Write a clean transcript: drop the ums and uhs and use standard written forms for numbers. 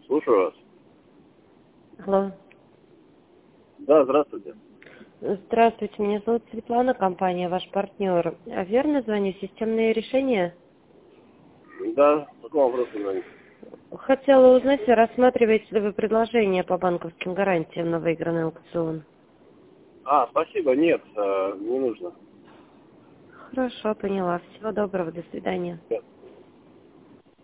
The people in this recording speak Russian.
Слушаю вас. Алло. Да, здравствуйте. Здравствуйте, меня зовут Светлана, компания «Ваш партнер». А верно звоню? Системные решения? Да, по какому вопросу звоните? Хотела узнать, рассматриваете ли вы предложение по банковским гарантиям на выигранный аукцион? Спасибо, нет, не нужно. Хорошо, поняла. Всего доброго, до свидания.